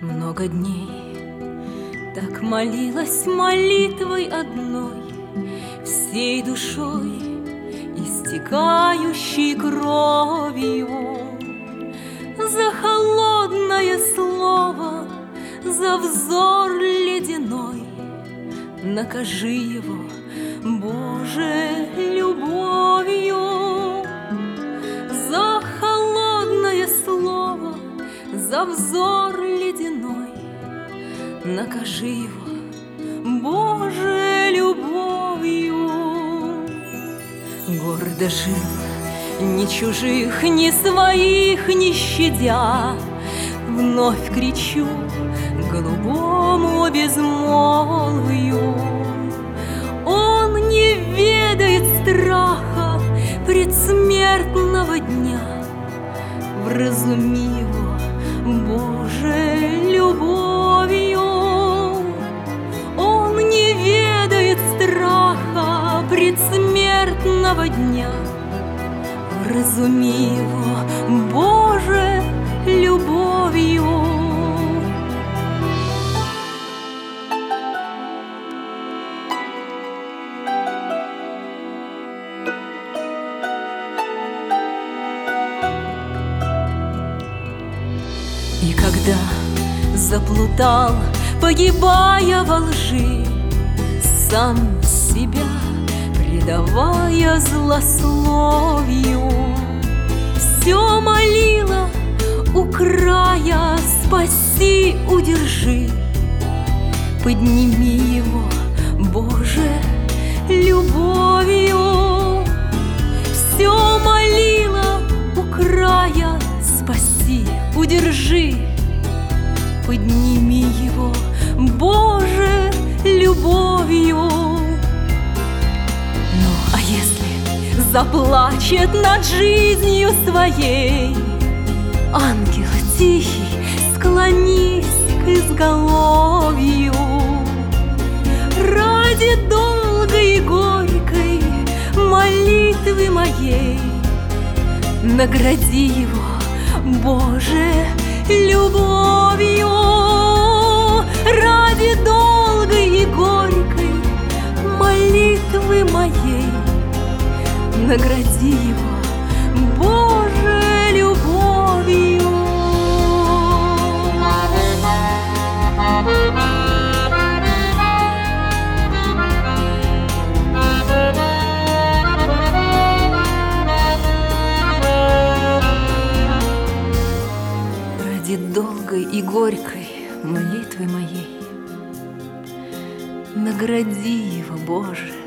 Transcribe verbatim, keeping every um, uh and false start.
Много дней так молилась молитвой одной, всей душой, истекающей кровью, за холодное слово, за взор ледяной. Накажи его, Боже, любовью, за холодное слово, за взор ледяной. Накажи его, Боже, любовью. Гордо жил, ни чужих, ни своих не щадя, вновь кричу голубому безмолвию. Он не ведает страха предсмертного дня. Вразуми его, Боже, любовью. Он не ведает страха предсмертного дня. Вразуми его, Боже, любовью. И когда заплутал, погибая во лжи, сам себя предавая злословию, все молила у края: спаси, удержи, подними его, Боже, любовью. Все молила у края: спаси, удержи, подними его, Боже, любовью. Ну, а если заплачет над жизнью своей, ангел тихий, склонись к изголовью. Ради долгой и горькой молитвы моей награди его, Боже, любовью. Ради долгой и горькой молитвы моей награди его, Боже, любовью. Ради долгой и горькой молитвы моей награди его, Боже,